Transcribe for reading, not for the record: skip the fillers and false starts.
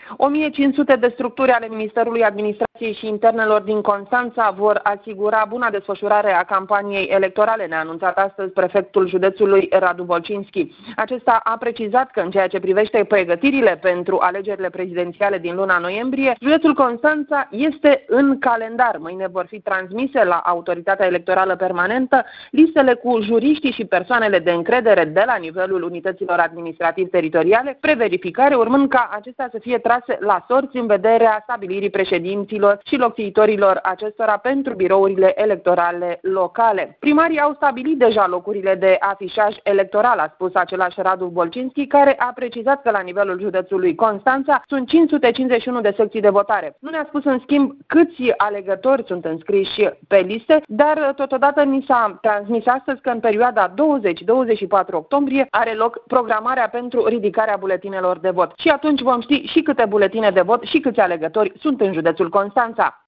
1500 de structuri ale Ministerului Administrației și Internelor din Constanța vor asigura buna desfășurare a campaniei electorale, ne-a anunțat astăzi prefectul județului Radu Bolcinski. Acesta a precizat că în ceea ce privește pregătirile pentru alegerile prezidențiale din luna noiembrie, județul Constanța este în calendar. Mâine vor fi transmise la Autoritatea Electorală Permanentă listele cu juriștii și persoanele de încredere de la nivelul unităților administrativ-teritoriale, preverificare, urmând ca acestea să fie trase la sorți în vederea stabilirii președinților și locțitorilor acestora pentru birourile electorale locale. Primarii au stabilit deja locurile de afișaj electoral, a spus același Radu Bolcinski, care a precizat că la nivelul județului Constanța sunt 551 de secții de votare. Nu ne-a spus în schimb câți alegători sunt înscriși pe liste, dar totodată ni s-a transmis astăzi că în perioada 20-24 octombrie are loc programarea pentru ridicarea buletinelor de vot. Și atunci vom ști și câte buletine de vot și câți alegători sunt în județul Constanța.